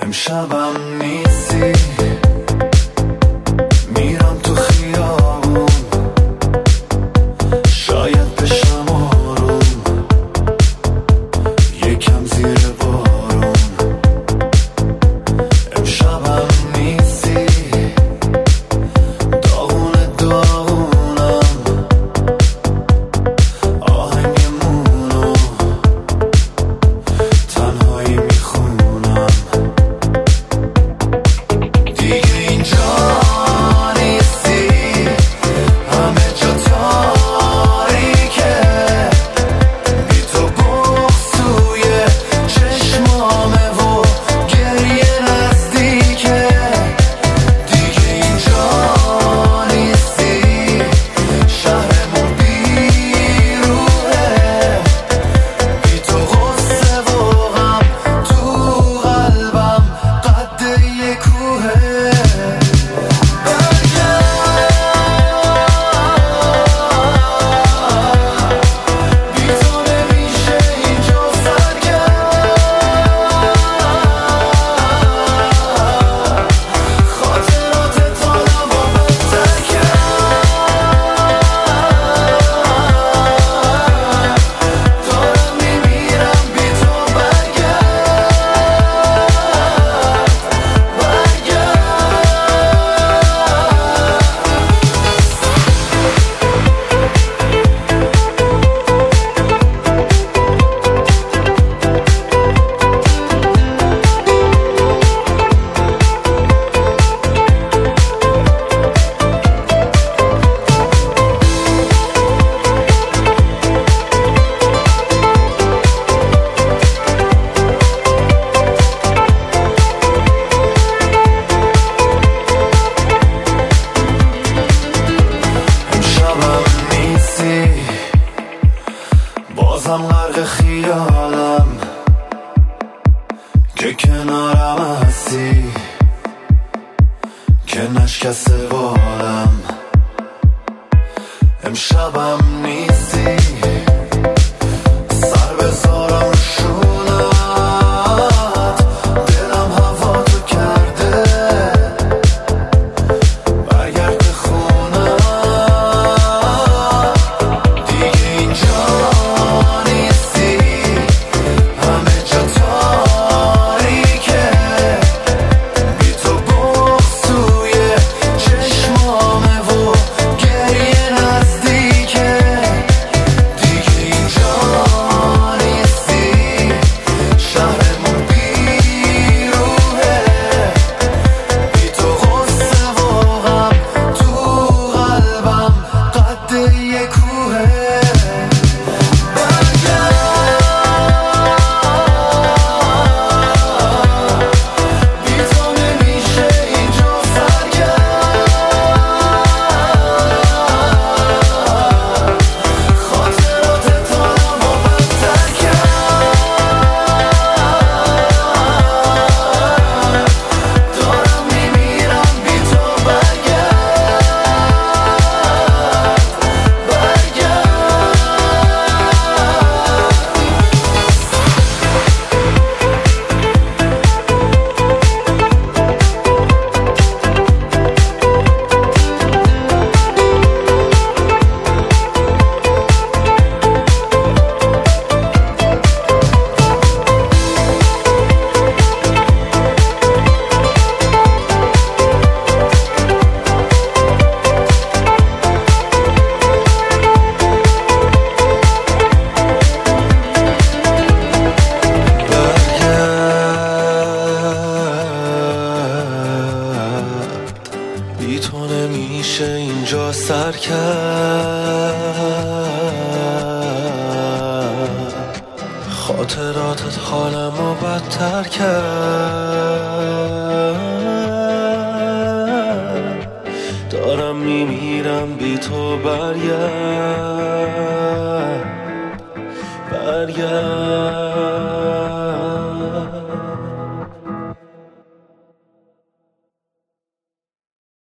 امشبم نیستی، میرم تو خیابون، شاید بشم آروم، یکم زیر بارون. امشبم نیستی، داغونم، آهنگمونو تنهایی میخونم. دیگه اینجا نیستی، همه جا تاریکه، بی تو بغض توی چشمامه و گریه نزدیکه. دیگه اینجا نیستی، شهرمون بیروحه، بی تو غصه و غم تو قلبم قد یه کوهه. بی تو نمیشه اینجا سرگرم، خاطرات تانم و بدتر کرد. دارم میمیرم بی تو، امشبم نیستی، بازم غرق خیالم که کنارم هستی، که نشکسته بالم. امشبم نیستی، سر بذارم رو شونت، دلم هوا تو کرده، برگرد به خونم. دیگه اینجا نیستی، همه جا تاریکه، بی تو بغض توی چشمامه و گریه نزدیکه. دیگه اینجا نیستی، شهرمون بیروحه، بی تو غصه و غم تو قلبم قد یه کوهه. بی تو نمیشه اینجا سرگرم، خاطرات تانم و بدتر کرد. دارم میمیرم بی تو، بی تو نمیشه اینجا سر کرد. خاطراتت حالمو بدتر کرد. دارم میمیرم بی تو، برگرد.